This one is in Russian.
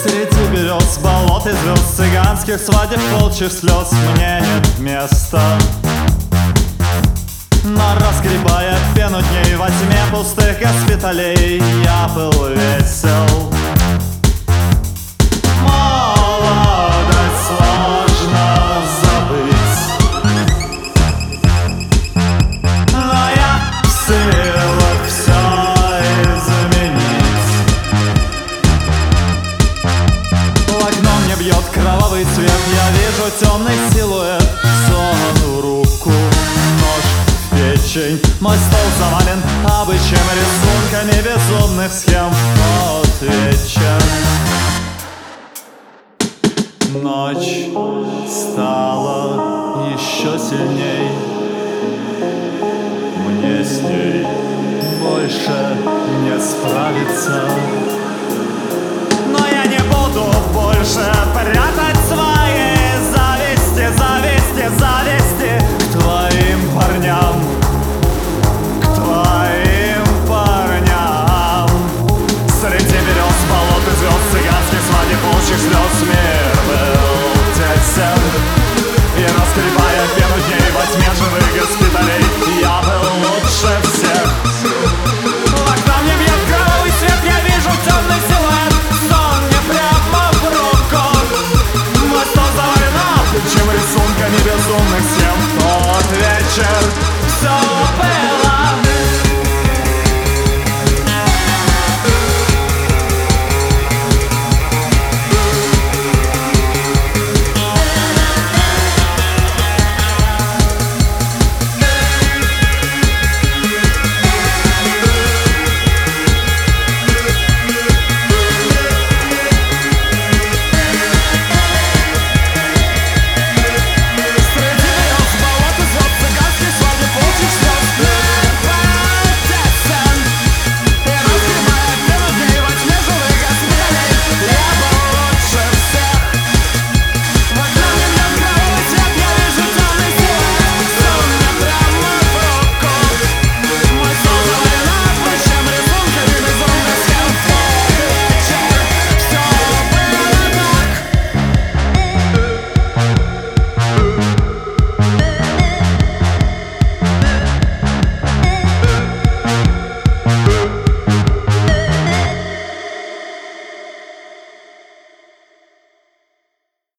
Среди берез, болот и звезд, цыганских свадеб, волчьих слез мне нет места. Но разгребая пену дней во тьме пустых госпиталей, я был весел. Молодость сложно забыть, но я в силах все изменить. В окно мне бьет кровавый цвет, я вижу темный силуэт, сунул руку, нож в печень. Мой стол завален обычаем, рисунками безумных схем. Вот вечер, ночь стала еще сильней. Мне с ней больше не справиться, но я не буду больше прятать свои зависти, зависти, зависти к твоим парням, к твоим парням. Среди берез, болот и звезд, цыганских свадеб, волчьих слез мир был тесен и раскрепощен.